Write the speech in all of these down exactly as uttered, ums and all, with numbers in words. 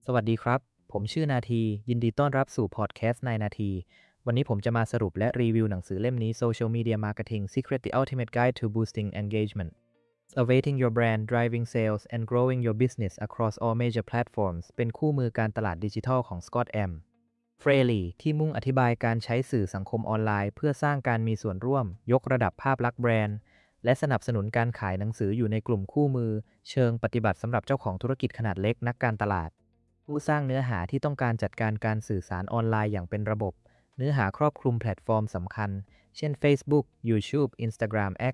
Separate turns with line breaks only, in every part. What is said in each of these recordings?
สวัสดีครับ ผมชื่อนาที ยินดีต้อนรับสู่พอดแคสต์ในนาที วันนี้ผมจะมาสรุปและรีวิวหนังสือเล่มนี้ Social Media Marketing Secret: The Ultimate Guide to Boosting Engagement Elevating Your Brand Driving Sales and Growing Your Business Across All Major Platforms เป็นคู่มือการตลาดดิจิทัลของ Scott M. Fraley ที่มุ่งอธิบายการใช้สื่อสังคมออนไลน์เพื่อสร้างการมีส่วนร่วม ยกระดับภาพลักษณ์แบรนด์ และสนับสนุนการขายหนังสืออยู่ในกลุ่มคู่มือ เชิงปฏิบัติสำหรับเจ้าของธุรกิจขนาดเล็กนักการตลาด ผู้สร้างเนื้อหาที่ต้องการจัดการการสื่อสารออนไลน์อย่างเป็นระบบ เนื้อหาครอบคลุมแพลตฟอร์มสำคัญ เช่น Facebook YouTube Instagram X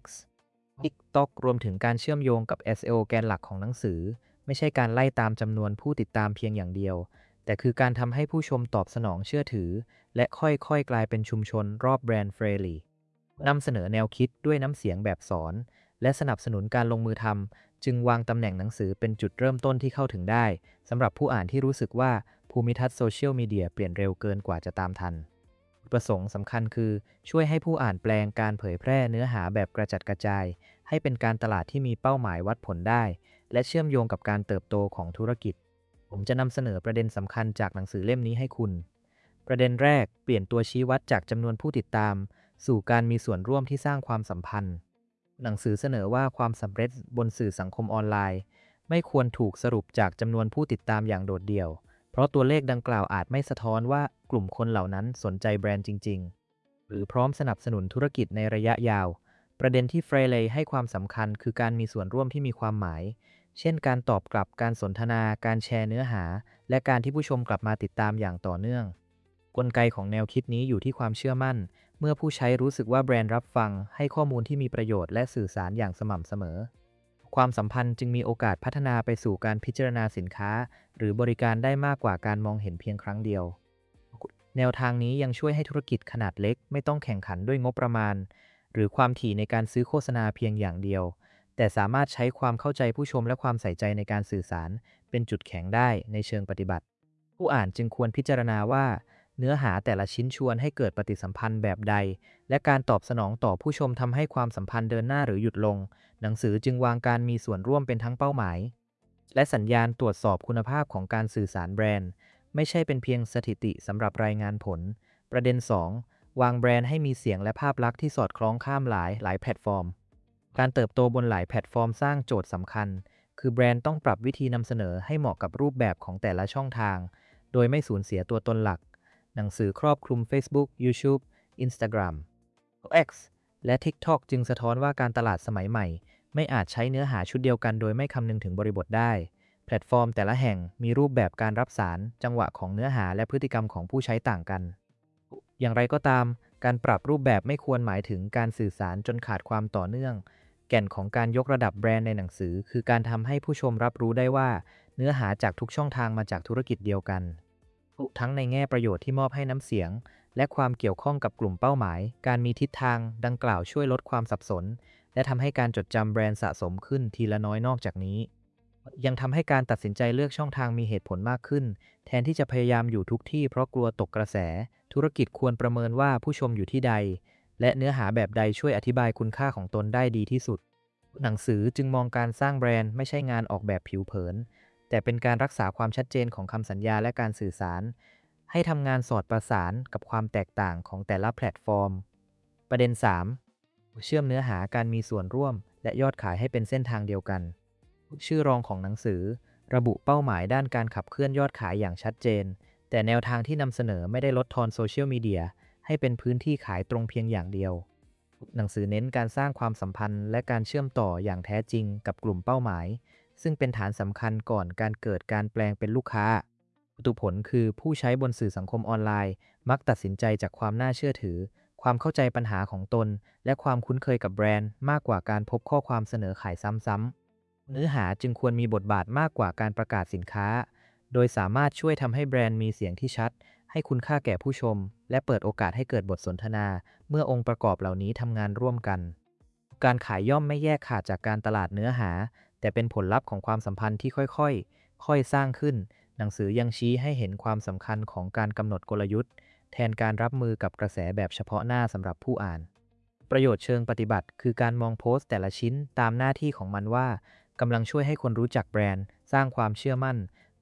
TikTok รวมถึงการเชื่อมโยงกับ เอส อี โอ แกนหลักของหนังสือ ไม่ใช่การไล่ตามจำนวนผู้ติดตามเพียงอย่างเดียว แต่คือการทำให้ผู้ชมตอบสนองเชื่อถือ และค่อยๆ กลายเป็นชุมชนรอบแบรนด์ Fraley นำเสนอแนวคิดด้วยน้ำเสียงแบบสอน และสนับสนุนการลงมือทำจึงวางตำแหน่งหนังสือเป็นจุดเริ่มต้นที่เข้าถึงได้สำหรับผู้อ่านที่รู้สึกว่าภูมิทัศน์โซเชียลมีเดียเปลี่ยนเร็วเกินกว่าจะตามทันจุดประสงค์สำคัญคือช่วยให้ผู้อ่านแปลงการเผยแพร่เนื้อหาแบบกระจัดกระจายให้เป็นการตลาดที่มีเป้าหมายวัดผลได้และเชื่อมโยงกับการเติบโตของธุรกิจผมจะนำเสนอประเด็นสำคัญจากหนังสือเล่มนี้ให้คุณประเด็นแรกเปลี่ยนตัวชี้วัดจากจำนวนผู้ติดตามสู่การมีส่วนร่วมที่สร้างความสัมพันธ์หนังสือเสนอว่าความสำเร็จบนสื่อสังคมออนไลน์ไม่ควรถูกสรุปจากจำนวนผู้ติดตามอย่างโดดเดี่ยวเพราะตัวเลขดังกล่าวอาจไม่สะท้อนว่ากลุ่มคนเหล่านั้นสนใจแบรนด์จริงๆหรือพร้อมสนับสนุนธุรกิจในระยะยาวประเด็นที่เฟรเลย์ให้ความสำคัญคือการมีส่วนร่วมที่มีความหมายเช่นการตอบกลับการสนทนาการแชร์เนื้อหาและการที่ผู้ชมกลับมาติดตามอย่างต่อเนื่องกลไกของแนวคิดนี้อยู่ที่ความเชื่อมั่นเมื่อผู้ใช้รู้สึกว่าแบรนด์รับฟังให้ข้อมูลที่มีประโยชน์และสื่อสารอย่างสม่ำเสมอความสัมพันธ์จึงมีโอกาสพัฒนาไปสู่การพิจารณาสินค้าหรือบริการได้มากกว่าการมองเห็นเพียงครั้งเดียวแนวทางนี้ยังช่วยให้ธุรกิจขนาดเล็กไม่ต้องแข่งขันด้วยงบประมาณหรือความถี่ในการซื้อโฆษณาเพียงอย่างเดียวแต่สามารถใช้ความเข้าใจผู้ชมและความใส่ใจในการสื่อสารเป็นจุดแข็งได้ในเชิงปฏิบัติผู้อ่านจึงควรพิจารณาว่าเนื้อหาแต่ละชิ้นชวนให้เกิดปฏิสัมพันธ์แบบใดและการตอบสนองต่อผู้ชมทำให้ความสัมพันธ์เดินหน้าหรือหยุดลงหนังสือจึงวางการมีส่วนร่วมเป็นทั้งเป้าหมายและสัญญาณตรวจสอบคุณภาพของการสื่อสารแบรนด์ไม่ใช่เป็นเพียงสถิติสำหรับรายงานผลประเด็นสองวางแบรนด์ให้มีเสียงและภาพลักษณ์ที่สอดคล้องข้ามหลายหลายแพลตฟอร์มการเติบโตบนหลายแพลตฟอร์มสร้างโจทย์สำคัญคือแบรนด์ต้องปรับวิธีนำเสนอให้เหมาะกับรูปแบบของแต่ละช่องทางโดยไม่สูญเสียตัวตนหลักหนังสือครอบคลุม Facebook YouTube Instagram X และ TikTok จึงสะท้อนว่าการตลาดสมัยใหม่ไม่อาจใช้เนื้อหาชุดเดียวกันโดยไม่คำนึงถึงบริบทได้แพลตฟอร์มแต่ละแห่งมีรูปแบบการรับสารจังหวะของเนื้อหาและพฤติกรรมของผู้ใช้ต่างกันอย่างไรก็ตามการปรับรูปแบบไม่ควรหมายถึงการสื่อสารจนขาดความต่อเนื่องแก่นของการยกระดับแบรนด์ในหนังสือคือการทำให้ผู้ชมรับรู้ได้ว่าเนื้อหาจากทุกช่องทางมาจากธุรกิจเดียวกันทั้งในแง่ประโยชน์ที่มอบให้น้ำเสียงและความเกี่ยวข้องกับกลุ่มเป้าหมายการมีทิศทางดังกล่าวช่วยลดความสับสนและทำให้การจดจำแบรนด์สะสมขึ้นทีละน้อยนอกจากนี้ยังทำให้การตัดสินใจเลือกช่องทางมีเหตุผลมากขึ้นแทนที่จะพยายามอยู่ทุกที่เพราะกลัวตกกระแสธุรกิจควรประเมินว่าผู้ชมอยู่ที่ใดและเนื้อหาแบบใดช่วยอธิบายคุณค่าของตนได้ดีที่สุดหนังสือจึงมองการสร้างแบรนด์ไม่ใช่งานออกแบบผิวเผินแต่เป็นการรักษาความชัดเจนของคำสัญญาและการสื่อสารให้ทำงานสอดประสานกับความแตกต่างของแต่ละแพลตฟอร์มประเด็นสามเชื่อมเนื้อหาการมีส่วนร่วมและยอดขายให้เป็นเส้นทางเดียวกันชื่อรองของหนังสือระบุเป้าหมายด้านการขับเคลื่อนยอดขายอย่างชัดเจนแต่แนวทางที่นำเสนอไม่ได้ลดทอนโซเชียลมีเดียให้เป็นพื้นที่ขายตรงเพียงอย่างเดียวหนังสือเน้นการสร้างความสัมพันธ์และการเชื่อมต่ออย่างแท้จริงกับกลุ่มเป้าหมายซึ่งเป็นฐานสำคัญก่อนการเกิดการแปลงเป็นลูกค้าตุผลคือผู้ใช้บนสื่อสังคมออนไลน์มักตัดสินใจจากความน่าเชื่อถือความเข้าใจปัญหาของตนและความคุ้นเคยกับแบรนด์มากกว่าการพบข้อความเสนอขายซ้ำๆเนื้อหาจึงควรมีบทบาทมากกว่าการประกาศสินค้าโดยสามารถช่วยทำให้แบรนด์มีเสียงที่ชัดให้คุณค่าแก่ผู้ชมและเปิดโอกาสให้เกิดบทสนทนาเมื่อองค์ประกอบเหล่านี้ทำงานร่วมกันการขายย่อมไม่แยกขาดจากการตลาดเนื้อหาแต่เป็นผลลัพธ์ของความสัมพันธ์ที่ค่อยๆค่อยสร้างขึ้นหนังสือยังชี้ให้เห็นความสำคัญของการกำหนดกลยุทธ์แทนการรับมือกับกระแสแบบเฉพาะหน้าสำหรับผู้อ่านประโยชน์เชิงปฏิบัติคือการมองโพสต์แต่ละชิ้นตามหน้าที่ของมันว่ากำลังช่วยให้คนรู้จักแบรนด์สร้างความเชื่อมั่น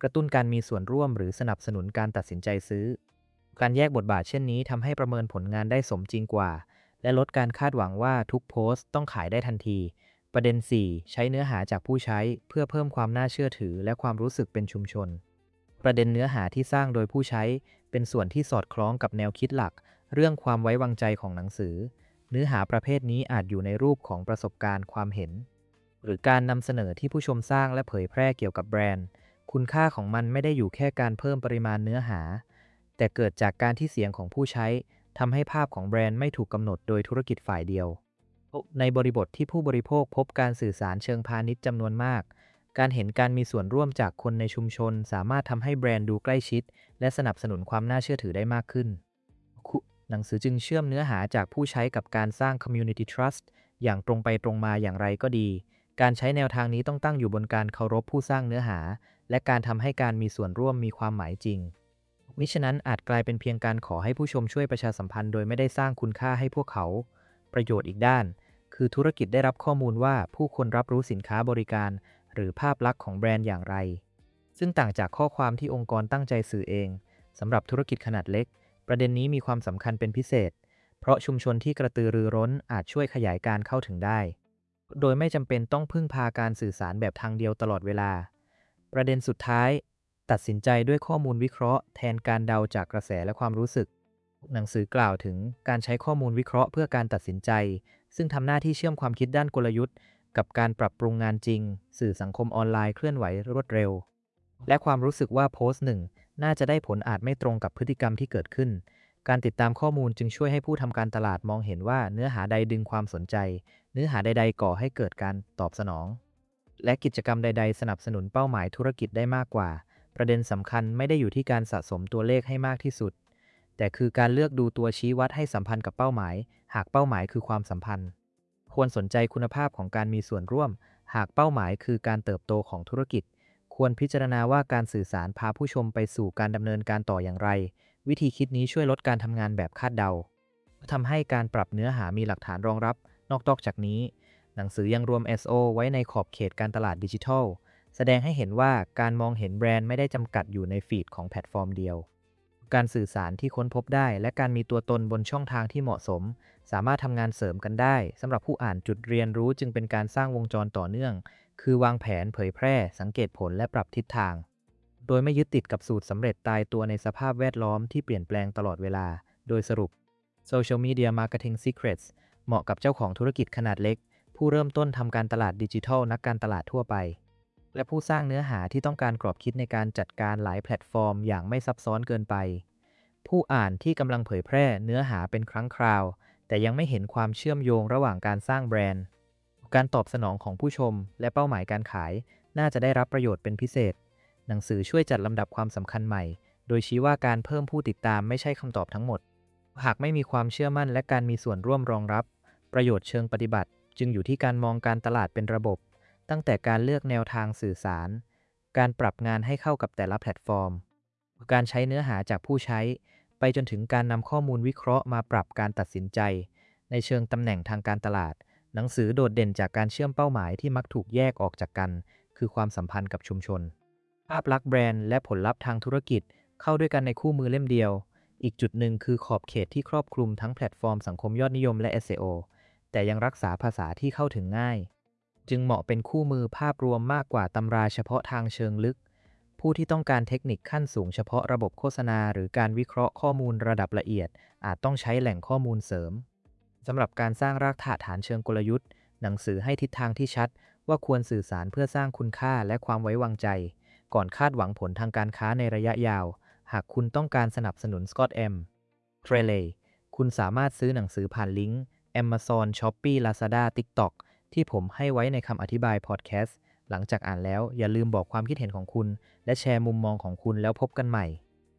กระตุ้นการมีส่วนร่วมหรือสนับสนุนการตัดสินใจซื้อการแยกบทบาทเช่นนี้ทำให้ประเมินผลงานได้สมจริงกว่าและลดการคาดหวังว่าทุกโพสต์ต้องขายได้ทันทีประเด็น สี่ ใช้เนื้อหาจากผู้ใช้เพื่อเพิ่มความน่าเชื่อถือและความรู้สึกเป็นชุมชนประเด็นเนื้อหาที่สร้างโดยผู้ใช้เป็นส่วนที่สอดคล้องกับแนวคิดหลักเรื่องความไว้วางใจของหนังสือเนื้อหาประเภทนี้อาจอยู่ในรูปของประสบการณ์ความเห็นหรือการนำเสนอที่ผู้ชมสร้างและเผยแพร่เกี่ยวกับแบรนด์คุณค่าของมันไม่ได้อยู่แค่การเพิ่มปริมาณเนื้อหาแต่เกิดจากการที่เสียงของผู้ใช้ทำให้ภาพของแบรนด์ไม่ถูกกำหนดโดยธุรกิจฝ่ายเดียวในบริบทที่ผู้บริโภคพบการสื่อสารเชิงพาณิชย์จำนวนมากการเห็นการมีส่วนร่วมจากคนในชุมชนสามารถทำให้แบรนด์ดูใกล้ชิดและสนับสนุนความน่าเชื่อถือได้มากขึ้นหนังสือจึงเชื่อมเนื้อหาจากผู้ใช้กับการสร้าง community trust อย่างตรงไปตรงมาอย่างไรก็ดีการใช้แนวทางนี้ต้องตั้งอยู่บนการเคารพผู้สร้างเนื้อหาและการทำให้การมีส่วนร่วมมีความหมายจริงมิฉะนั้นอาจกลายเป็นเพียงการขอให้ผู้ชมช่วยประชาสัมพันธ์โดยไม่ได้สร้างคุณค่าให้พวกเขาประโยชน์อีกด้านคือธุรกิจได้รับข้อมูลว่าผู้คนรับรู้สินค้าบริการหรือภาพลักษณ์ของแบรนด์อย่างไรซึ่งต่างจากข้อความที่องค์กรตั้งใจสื่อเองสำหรับธุรกิจขนาดเล็กประเด็นนี้มีความสำคัญเป็นพิเศษเพราะชุมชนที่กระตือรือร้นอาจช่วยขยายการเข้าถึงได้โดยไม่จำเป็นต้องพึ่งพาการสื่อสารแบบทางเดียวตลอดเวลาประเด็นสุดท้ายตัดสินใจด้วยข้อมูลวิเคราะห์แทนการเดาจากกระแสและความรู้สึกหนังสือกล่าวถึงการใช้ข้อมูลวิเคราะห์เพื่อการตัดสินใจซึ่งทำหน้าที่เชื่อมความคิดด้านกลยุทธ์กับการปรับปรุงงานจริงสื่อสังคมออนไลน์เคลื่อนไหวรวดเร็วและความรู้สึกว่าโพสต์หนึ่งน่าจะได้ผลอาจไม่ตรงกับพฤติกรรมที่เกิดขึ้นการติดตามข้อมูลจึงช่วยให้ผู้ทำการตลาดมองเห็นว่าเนื้อหาใดดึงความสนใจเนื้อหาใดๆก่อให้เกิดการตอบสนองและกิจกรรมใดๆสนับสนุนเป้าหมายธุรกิจได้มากกว่าประเด็นสำคัญไม่ได้อยู่ที่การสะสมตัวเลขให้มากที่สุดแต่คือการเลือกดูตัวชี้วัดให้สัมพันธ์กับเป้าหมายหากเป้าหมายคือความสัมพันธ์ควรสนใจคุณภาพของการมีส่วนร่วมหากเป้าหมายคือการเติบโตของธุรกิจควรพิจารณาว่าการสื่อสารพาผู้ชมไปสู่การดำเนินการต่ออย่างไรวิธีคิดนี้ช่วยลดการทำงานแบบคาดเดาทำให้การปรับเนื้อหามีหลักฐานรองรับนอกจากนี้หนังสือยังรวม เอส โอ ไว้ในขอบเขตการตลาดดิจิทัลแสดงให้เห็นว่าการมองเห็นแบรนด์ไม่ได้จำกัดอยู่ในฟีดของแพลตฟอร์มเดียวการสื่อสารที่ค้นพบได้และการมีตัวตนบนช่องทางที่เหมาะสมสามารถทำงานเสริมกันได้สำหรับผู้อ่านจุดเรียนรู้จึงเป็นการสร้างวงจรต่อเนื่องคือวางแผนเผยแพร่สังเกตผลและปรับทิศทางโดยไม่ยึดติดกับสูตรสำเร็จตายตัวในสภาพแวดล้อมที่เปลี่ยนแปลงตลอดเวลาโดยสรุป Social Media Marketing Secrets เหมาะกับเจ้าของธุรกิจขนาดเล็กผู้เริ่มต้นทำการตลาดดิจิทัลนักการตลาดทั่วไปและผู้สร้างเนื้อหาที่ต้องการกรอบคิดในการจัดการหลายแพลตฟอร์มอย่างไม่ซับซ้อนเกินไปผู้อ่านที่กำลังเผยแพร่เนื้อหาเป็นครั้งคราวแต่ยังไม่เห็นความเชื่อมโยงระหว่างการสร้างแบรนด์การตอบสนองของผู้ชมและเป้าหมายการขายน่าจะได้รับประโยชน์เป็นพิเศษหนังสือช่วยจัดลำดับความสำคัญใหม่โดยชี้ว่าการเพิ่มผู้ติดตามไม่ใช่คำตอบทั้งหมดหากไม่มีความเชื่อมั่นและการมีส่วนร่วมรองรับประโยชน์เชิงปฏิบัติจึงอยู่ที่การมองการตลาดเป็นระบบตั้งแต่การเลือกแนวทางสื่อสารการปรับงานให้เข้ากับแต่ละแพลตฟอร์มการใช้เนื้อหาจากผู้ใช้ไปจนถึงการนำข้อมูลวิเคราะห์มาปรับการตัดสินใจในเชิงตำแหน่งทางการตลาดหนังสือโดดเด่นจากการเชื่อมเป้าหมายที่มักถูกแยกออกจากกันคือความสัมพันธ์กับชุมชนภาพลักษณ์แบรนด์และผลลัพธ์ทางธุรกิจเข้าด้วยกันในคู่มือเล่มเดียวอีกจุดหนึ่งคือขอบเขตที่ครอบคลุมทั้งแพลตฟอร์มสังคมยอดนิยมและ เอส อี โอ แต่ยังรักษาภาษาที่เข้าถึงง่ายจึงเหมาะเป็นคู่มือภาพรวมมากกว่าตำราเฉพาะทางเชิงลึกผู้ที่ต้องการเทคนิคขั้นสูงเฉพาะระบบโฆษณาหรือการวิเคราะห์ข้อมูลระดับละเอียดอาจต้องใช้แหล่งข้อมูลเสริมสำหรับการสร้างรากฐานเชิงกลยุทธ์หนังสือให้ทิศทางที่ชัดว่าควรสื่อสารเพื่อสร้างคุณค่าและความไว้วางใจก่อนคาดหวังผลทางการค้าในระยะยาวหากคุณต้องการสนับสนุน Scott M. Trelay คุณสามารถซื้อหนังสือผ่านลิงก์ Amazon Shopee Lazada TikTok ที่ผมให้ไว้ในคำอธิบายพอดแคสต์หลังจากอ่านแล้วอย่าลืมบอกความคิดเห็นของคุณและแชร์มุมมองของคุณแล้วพบกันใหม่